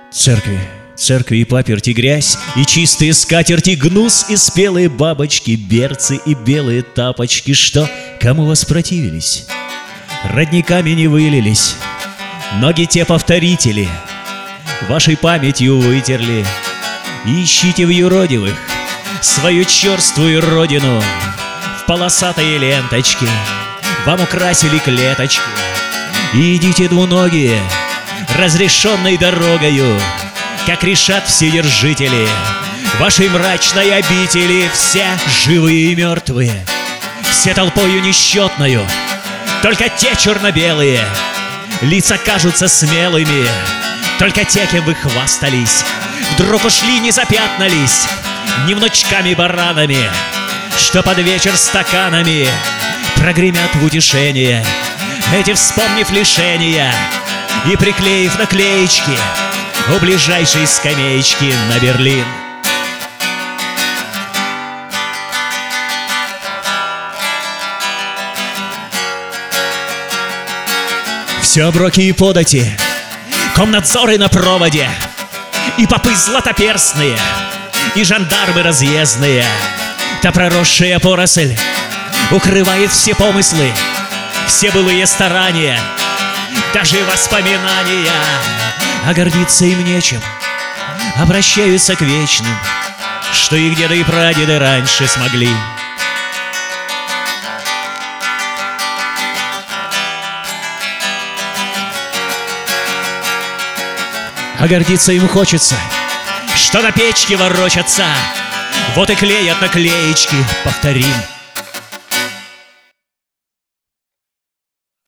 Церкви и паперти грязь, и чистые скатерти гнус, и спелые бабочки, берцы и белые тапочки, что кому воспротивились, родниками не вылились. Ноги те повторители вашей памятью вытерли. И ищите в юродивых свою черствую родину. В полосатые ленточки вам украсили клеточки. И идите двуногие разрешенной дорогою, как решат вседержители вашей мрачной обители. Все живые и мертвые, все толпою несчетною, только те черно-белые лица кажутся смелыми. Только те, кем вы хвастались, вдруг ушли, не запятнались ни внучками-баранами, что под вечер стаканами прогремят в утешение эти, вспомнив лишения и приклеив наклеечки у ближайшей скамеечки на Берлин. Все оброки и подати, комнадзоры на проводе, и попы златоперстные, и жандармы разъездные. Та проросшая поросль укрывает все помыслы, все былые старания, даже воспоминания. А гордиться им нечем, обращаются к вечным, что их деды и прадеды раньше смогли. А гордиться им хочется, что на печке ворочатся, вот и клеят наклеечки, повторим.